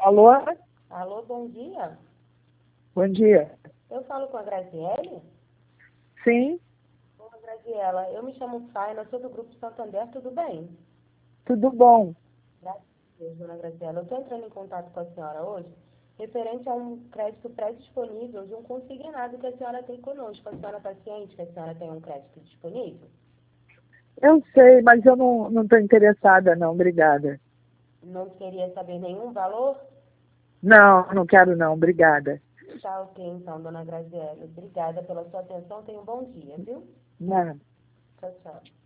Alô? Alô, bom dia. Bom dia. Eu falo com a Graziele? Sim, Ô, Graziela, eu me chamo Faina, sou do Grupo Santander, tudo bem? tudo bom. Graças a Deus, dona Graziela. Eu estou entrando em contato com a senhora hoje, referente a um crédito pré-disponível de um consignado que a senhora tem conosco. A senhora está ciente que a senhora tem um crédito disponível? Eu sei, mas eu não estou interessada, não. Obrigada. Não queria saber nenhum valor? Não quero, não. Obrigada. Tá ok, então, dona Graziela. Obrigada pela sua atenção. Tenha um bom dia, viu? Não. Tchau, tchau.